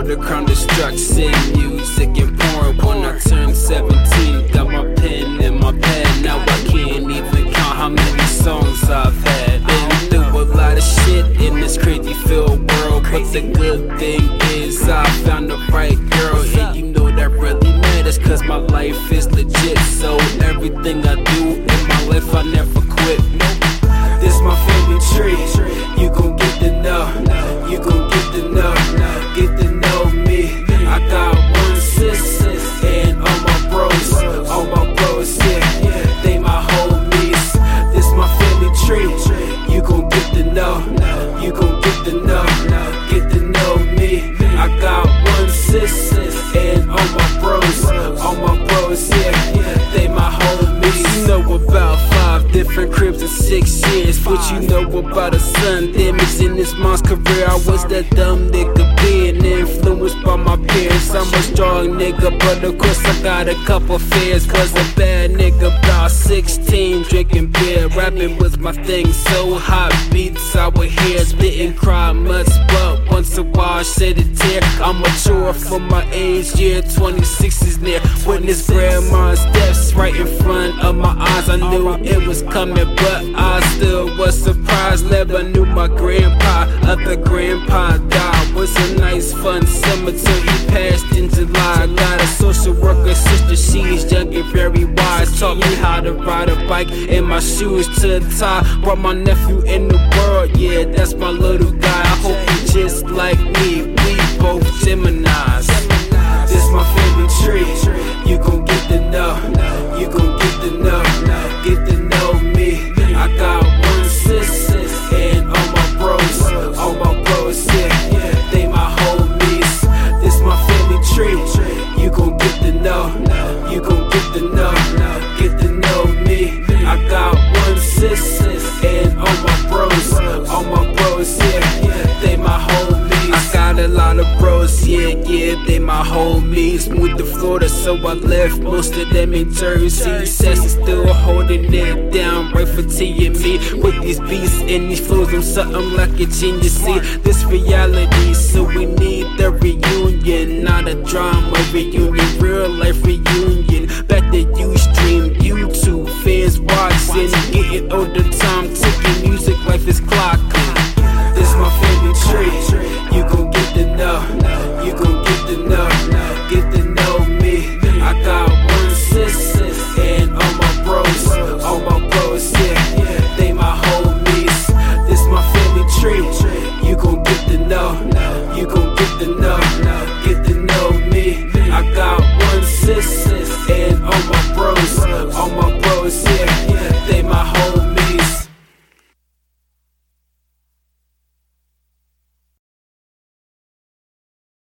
the crown destruction, music and porn. When I turned 17, got my pen in my pad. Now I can't even count how many songs I've had. Been through a lot of shit in this crazy filled world, but the good thing is I found the right girl. And you know that really matters, cause my life is legit. So everything I do in my life I never quit. This my family tree, you gon' get to know, you gon' get to know, get to know me. I got one sis, and all my bros, yeah, they my homies. This my family tree, you gon' get to know, you gon' get to know me. I got one sis, and all my bros, yeah, they my homies. You know about 5 different cribs in 6 years. What you know about a son damage in this mom's career? I was that dumb nigga being influenced by my peers. I'm a strong nigga, but of course I got a couple fears. Cause a bad nigga about 16, drinking beer. Rapping was my thing, so hot beats I would hear. Didn't cry much, but once a while I shed a tear. I'm mature for my age, yeah, 26 is near. Witness grandma's steps right in front of my eyes. I knew it was coming, but I still was surprised. Never knew my grandpa, other grandpa died. Was a nice fun summer till he passed in July. I got a social worker sister, she's young and very wise. Taught me how to ride a bike and my shoes to tie. Brought my nephew in the world, yeah, that's my little guy. I hope he just like me, we both Geminis. This my family tree, you gon' get to know, you gon' get to know me. I got one sis, and all my bros, yeah, they my homies. This my family tree, you gon' get to know, you gon' get to know me. I got one sis, and all my bros, yeah, they my homies. I got a lot of bros, yeah, they my homies. Moved to Florida, so I left most of them in Jersey. Sess is still holding it down, right for T and me. With these beats and these flows, I'm something like a genius. See, this reality, so we need the reunion, not a drama reunion, real life reunion. Back to Ustream, YouTube fans watching, getting older, time ticking, music life is clocking. This my family tree, you gon' get to know, you gon' get to know me. I got one sis, and all my bros, yeah, they my homies. This my family tree, you gon' get to know, you gon' get to know me. I got one sis,